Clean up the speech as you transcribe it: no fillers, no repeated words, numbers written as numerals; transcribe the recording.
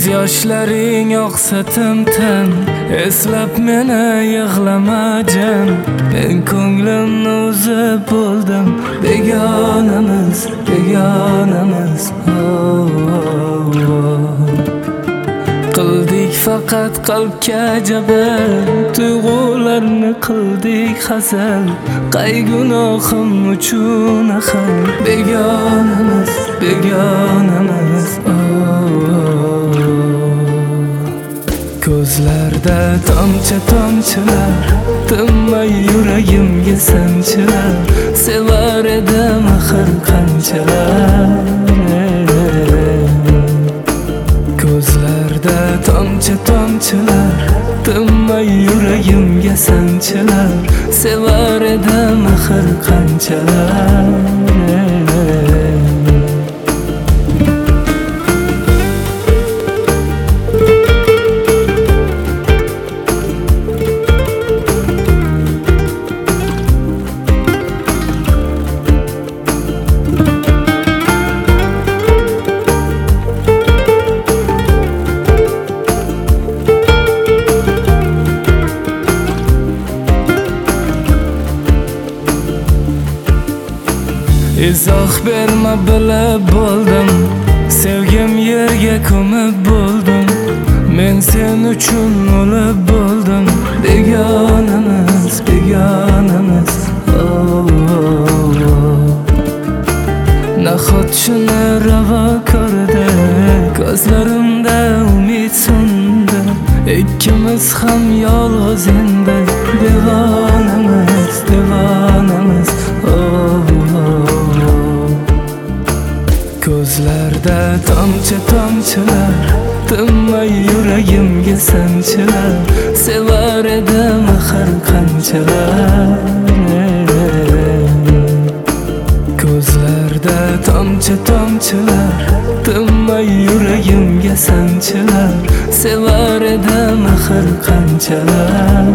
yoshlaring oqsa tim-tim, eslab meni yig'lamajan. Men ko'nglimni uzib bo'ldim, begonamiz, begonamiz. Qildik faqat qalbga jabr, tuyg'ularni qildik hazal. Qay gunohim uchun axir, begonamiz, begonamiz. Ko'zlarda tomchi-tomchilar, tinmay yuragimga sanchilar. Sevar edim axir qanchalar. Ko'zlarda tomchi-tomchilar, tinmay yuragimga sanchilar. Sevar edim axir qanchalar. Izoh berma bilib bo'ldim, sevgim yerga ko'mib bo'ldim. Men sen uchun o'lib bo'ldim, begonamiz, begonamiz. Nahot shuni ravo ko'rdi, ko'zlarimda umid so'ndi. Ikkimiz ham yolg'iz endi, devonamiz, devonamiz. Ko'zlarda tomchi-tomchilar, tinmay yuragimga sanchilar. Sevar edim axir qanchalar. Ko'zlarda tomchi-tomchilar, tinmay yuragimga sanchilar. Sevar edim axir qanchalar.